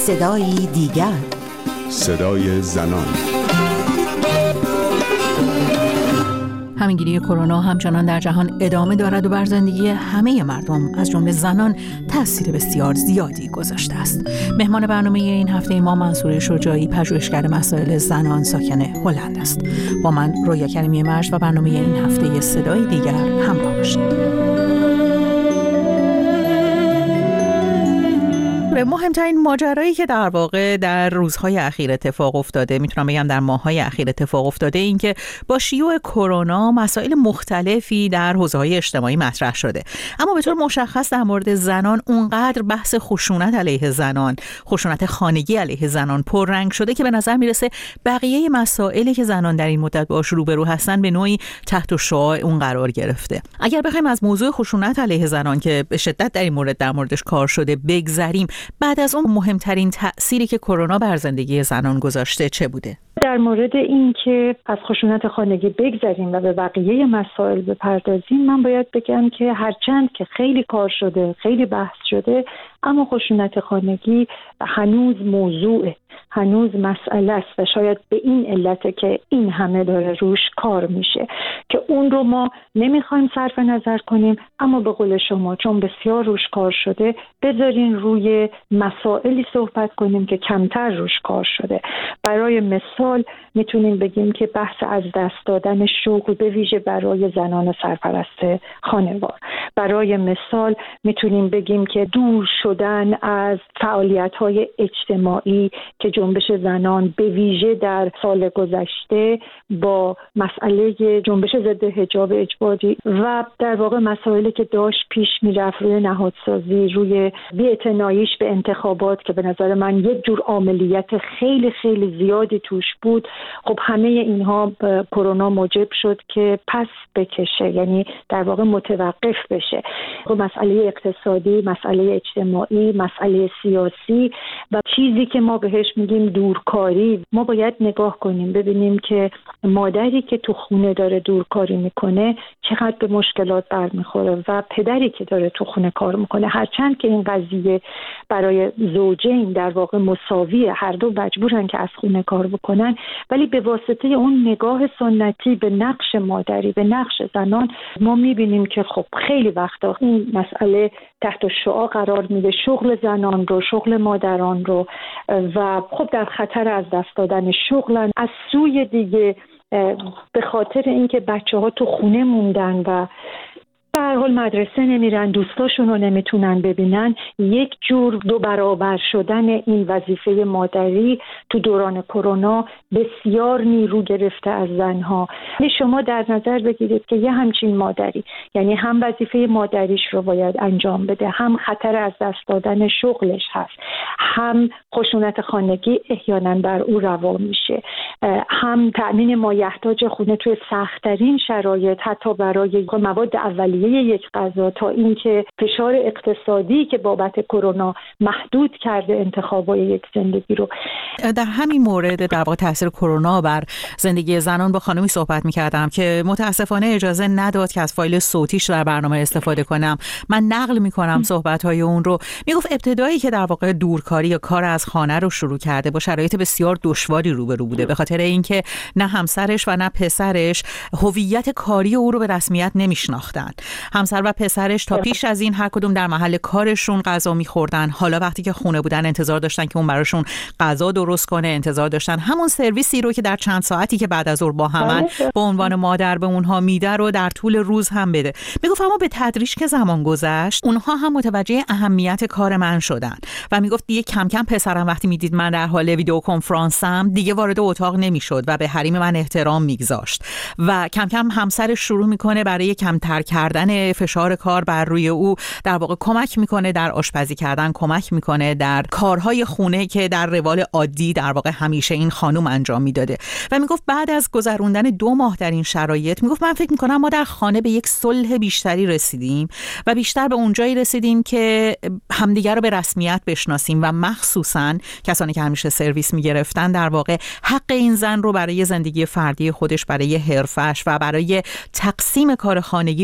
صدای دیگر، صدای زنان. همینگیری کرونا همچنان در جهان ادامه دارد و بر زندگی همه مردم از جمله زنان تأثیر بسیار زیادی گذاشته است. مهمان برنامه این هفته ما منصوره شجاعی، پژوهشگر مسائل زنان ساکن هلند است. با من رویا کریمی مجد و برنامه این هفته صدای دیگر همراه باشید. مهمترین ماجرایی که در واقع در روزهای اخیر اتفاق افتاده، میتونم بگم در ماه‌های اخیر اتفاق افتاده، این که با شیوع کرونا مسائل مختلفی در حوزه‌های اجتماعی مطرح شده، اما به طور مشخص در مورد زنان اونقدر بحث خشونت علیه زنان، خشونت خانگی علیه زنان پررنگ شده که به نظر میرسه بقیه مسائلی که زنان در این مدت باهاش روبرو هستن به نوعی تحت شعاع اون قرار گرفته. اگر بخوایم از موضوع خشونت علیه زنان که به شدت در این مورد در موردش کار شده بگذریم، بعد از اون مهمترین تأثیری که کرونا بر زندگی زنان گذاشته چه بوده؟ در مورد این که از خشونت خانگی بگذریم و به بقیه مسائل بپردازیم، من باید بگم که هرچند که خیلی کار شده، خیلی بحث شده، اما خشونت خانگی هنوز موضوعه، هنوز مسئله است و شاید به این علته که این همه داره روش کار میشه که اون رو ما نمیخوایم صرف نظر کنیم، اما به قول شما چون بسیار روش کار شده بذارین روی مسائلی صحبت کنیم که کمتر روش کار شده. برای مثال میتونیم بگیم که بحث از دست دادن شغل به ویژه برای زنان سرپرست خانوار. برای مثال میتونیم بگیم که دور شدن از فعالیت‌های اجتماعی که جنبش زنان به ویژه در سال گذشته با مسئله جنبش ضد حجاب اجباری و در واقع مسائلی که داشت پیش میرفت روی نهادسازی، روی بی‌اعتناییش به انتخابات که به نظر من یک جور عاملیت خیلی خیلی زیادی توش بود، خب همه اینها کرونا موجب شد که پس بکشه، یعنی در واقع متوقف بشه. خب مسئله اقتصادی، مسئله اجتماعی، مسئله سیاسی و چیزی که ما بهش میگیم دورکاری، ما باید نگاه کنیم ببینیم که مادری که تو خونه داره دورکاری میکنه چقدر به مشکلات برمیخوره و پدری که داره تو خونه کار میکنه. هرچند که این قضیه برای زوجین در واقع مساویه، هر دو مجبورن که از خونه کار بکنن، ولی به واسطه اون نگاه سنتی به نقش مادری، به نقش زنان، ما میبینیم که خب خیلی وقتا این مسئله تحت شعاع قرار میده، شغل زنان رو، شغل مادران رو، و خب در خطر از دست دادن شغلن. از سوی دیگه به خاطر اینکه بچه‌ها تو خونه موندن و به هر حال مدرسه نمیرن، دوستاشون رو نمیتونن ببینن، یک جور دو برابر شدن این وظیفه مادری تو دوران کرونا بسیار نیرو گرفته از زنها. شما در نظر بگیرید که یه همچین مادری، یعنی هم وظیفه مادریش رو باید انجام بده، هم خطر از دست دادن شغلش هست، هم خشونت خانگی احیانا بر او روا میشه، هم تأمین مایحتاج خونه توی سخت‌ترین شرایط، حتی برای مواد اولیه یک غذا، تا اینکه فشار اقتصادی که بابت کرونا محدود کرده انتخابای یک زندگی رو. در همین مورد در واقع تاثیر کرونا بر زندگی زنان با خانمی صحبت می‌کردم که متاسفانه اجازه نداد که از فایل صوتیش در برنامه استفاده کنم. من نقل می‌کنم صحبت‌های اون رو. میگفت ابتدایی که در واقع دورکاری یا کار از خانه رو شروع کرده با شرایط بسیار دشواری روبرو بوده، به خاطر اینکه نه همسرش و نه پسرش هویت کاری او رو به رسمیت نمی‌شناختن. همسر و پسرش تا پیش از این هر کدوم در محل کارشون غذا می‌خوردن. حالا وقتی که خونه بودن انتظار داشتن که اون براشون غذا درست کنه، انتظار داشتن همون سرویسی رو که در چند ساعتی که بعد از ظهر با همن به عنوان مادر به اونها میده رو در طول روز هم بده. میگفت اما به تدریج که زمان گذشت اونها هم متوجه اهمیت کار من شدن و میگفت دیگه کم کم پسرم وقتی میدید من در حال ویدیو کنفرانسم دیگه وارد اتاق نمیشد و به حریم من احترام میگذاشت و کم کم همسرش شروع میکنه برای کمتر کردن فشار کار بر روی او در واقع کمک میکنه در آشپزی کردن، کمک میکنه در کارهای خونه که در روال عادی در واقع همیشه این خانم انجام میداده. و میگفت بعد از گذروندن 2 ماه در این شرایط، میگفت من فکر میکنم ما در خانه به یک صلح بیشتری رسیدیم و بیشتر به اونجایی رسیدیم که همدیگر رو به رسمیت بشناسیم و مخصوصاً کسانی که همیشه سرویس میگرفتن در واقع حق این زن رو برای زندگی فردی خودش، برای حرفش و برای تقسیم کار خانگی به رسمیت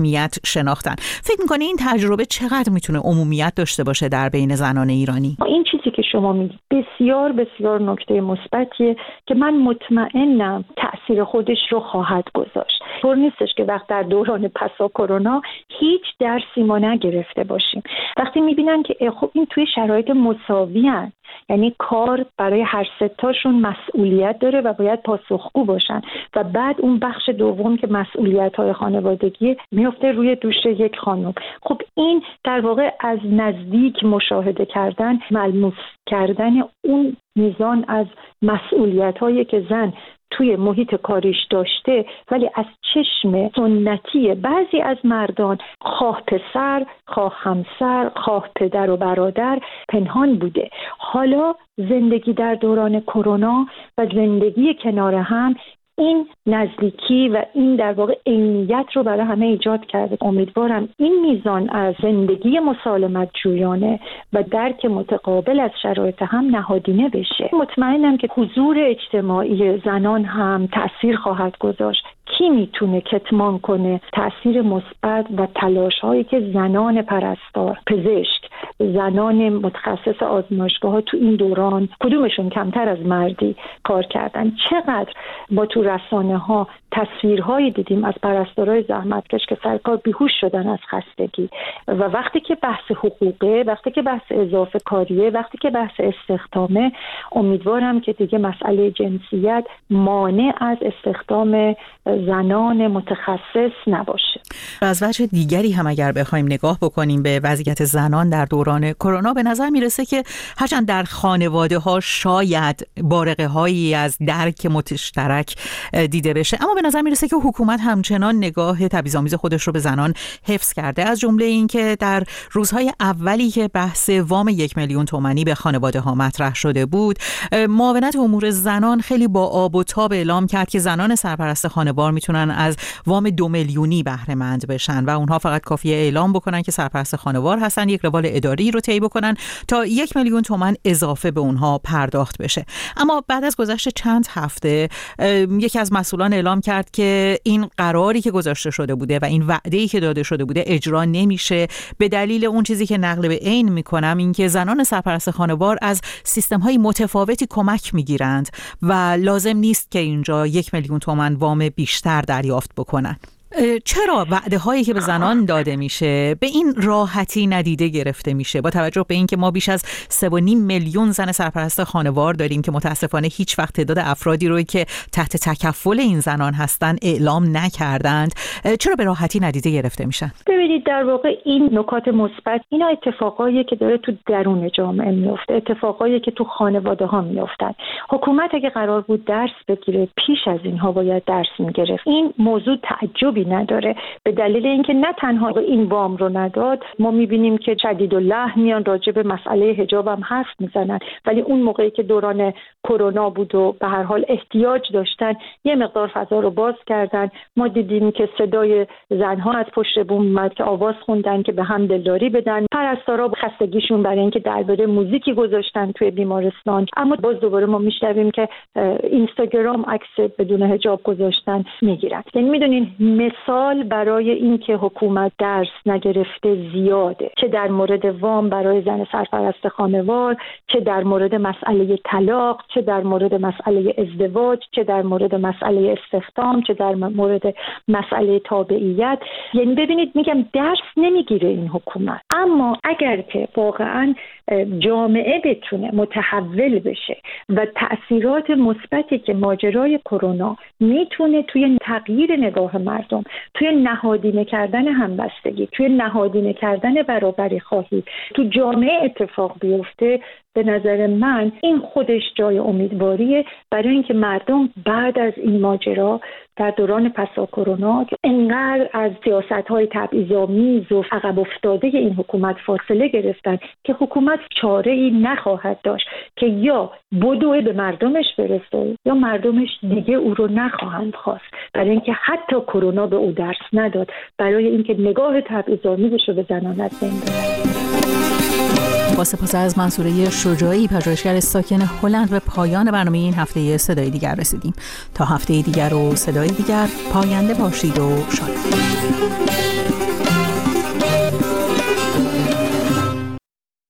رسمیت شناختن. فکر می‌کنی این تجربه چقدر میتونه عمومیت داشته باشه در بین زنان ایرانی؟ این چیزی که شما میگید بسیار بسیار نکته مثبتیه که من مطمئنم تأثیر خودش رو خواهد گذاشت. طور نیستش که وقت در دوران پسا کرونا هیچ درسی ما نگرفته باشیم. وقتی میبینن که خب این توی شرایط مساوی هن، یعنی کار برای هر ستاشون مسئولیت داره و باید پاسخگو باشن و بعد اون بخش دوم که مسئولیت‌های خانوادگی میفته روی دوش یک خانم. خب این در واقع از نزدیک مشاهده کردن، ملموس کردن اون میزان از مسئولیت‌هایی که زن توی محیط کاریش داشته ولی از چشم سنتی بعضی از مردان، خواه پسر، خواه همسر، خواه پدر و برادر، پنهان بوده. حالا زندگی در دوران کرونا و زندگی کنار هم این نزدیکی و این در واقع عینیت رو برای همه ایجاد کرده. امیدوارم این میزان از زندگی مسالمت جویانه و درک متقابل از شرایط هم نهادینه بشه. مطمئنم که حضور اجتماعی زنان هم تأثیر خواهد گذاشت. کی میتونه کتمان کنه تأثیر مثبت و تلاش‌هایی که زنان پرستار، پزشک، زنان متخصص آزمایشگاه‌ها تو این دوران کدومشون کمتر از مردی کار کردن؟ چقدر با تو رسانه‌ها تصویرهایی دیدیم از پرستارای زحمتکش که سرکار بیهوش شدن از خستگی. و وقتی که بحث حقوقه، وقتی که بحث اضافه کاریه، وقتی که بحث استخدامه، امیدوارم که دیگه مسئله جنسیت مانع از استخدام زنان متخصص نباشه. از وجه دیگری هم اگر بخوایم نگاه بکنیم به وضعیت زنان در دوران کرونا، به نظر میرسه که هرچند در خانواده ها شاید بارقه هایی از درک مشترک دیده بشه، اما به نظر میرسه که حکومت همچنان نگاه تبعیض‌آمیز خودش رو به زنان حفظ کرده. از جمله این که در روزهای اولی که بحث وام 1 میلیون تومانی به خانواده ها مطرح شده بود، معاونت امور زنان خیلی با آب و تاب اعلام کرد که زنان سرپرست خانوار میتونن از وام 2 میلیونی بهره مند بشن و اونها فقط کافیه اعلام بکنن که سرپرست خانوار هستن، یک روال اداری رو طی بکنن تا 1 میلیون تومان اضافه به اونها پرداخت بشه. اما بعد از گذشت چند هفته یکی از مسئولان اعلام کرد که این قراری که گذاشته شده بوده و این وعده‌ای که داده شده بوده اجرا نمیشه، به دلیل اون چیزی که نقل به عین میکنم، این که زنان سرپرست خانوار از سیستم‌های متفاوتی کمک میگیرند و لازم نیست که اینجا 1 میلیون تومان وام بیشتر دریافت بکنن. چرا وعده هایی که به زنان داده میشه به این راحتی ندیده گرفته میشه، با توجه به اینکه ما بیش از 3.5 میلیون زن سرپرست خانوار داریم که متاسفانه هیچ وقت تعداد افرادی رو که تحت تکفل این زنان هستن اعلام نکردند؟ چرا به راحتی ندیده گرفته میشن؟ ببینید در واقع این نکات مثبت، اینا اتفاقایی که داره تو درون جامعه میفته، اتفاقایی که تو خانواده ها میافتن. حکومت اگه قرار بود درس بگیره پیش از اینها باید درس میگرفت. این موضوع تعجبی نداره، به دلیل اینکه نه تنها این وام رو نداد، ما میبینیم که شدید و لحن میان راجع به مسئله حجاب هم حرف میزنن، ولی اون موقعی که دوران کرونا بود و به هر حال احتیاج داشتن یه مقدار فضا رو باز کردن. ما دیدیم که صدای زنها از پشت بوم اومد که آواز خوندن که به هم دلداری بدن. پرستارا خستگیشون برای اینکه درباره موزیکی گذاشتن توی بیمارستان. اما باز دوباره ما میشنویم که اینستاگرام عکس بدون حجاب گذاشتن میگیرن. یعنی میدونین مثال برای اینکه حکومت درس نگرفته زیاده، چه در مورد وام برای زن سرپرست خانوار، چه در مورد مسئله طلاق، چه در مورد مسئله ازدواج، چه در مورد مسئله استخدام، چه در مورد مسئله تابعیت. یعنی ببینید میگم درس نمیگیره این حکومت. اما اگر که واقعا جامعه بتونه متحول بشه و تأثیرات مثبتی که ماجرای کرونا میتونه توی تغییر نگاه مردم، توی نهادینه کردن همبستگی، توی نهادینه کردن برابری خواهی تو جامعه اتفاق بیفته، به نظر من این خودش جای امیدواریه برای اینکه مردم بعد از این ماجرا در دوران پسا کرونا که انقدر از سیاست‌های تبعیض‌آمیز و عقب افتاده این حکومت فاصله گرفتن که حکومت چاره‌ای نخواهد داشت که یا بدوه به مردمش برسه یا مردمش دیگه او رو نخواهند خواست، برای اینکه حتی کرونا به او درس نداد، برای اینکه نگاه تبعیض‌آمیزش رو به زنان از بین ببره. با سپاس از منصوره شجاعی، پژوهشگر ساکن هلند، به پایان برنامه این هفته صدای دیگر رسیدیم. تا هفته دیگر و صدای دیگر، پاینده باشید و شاد.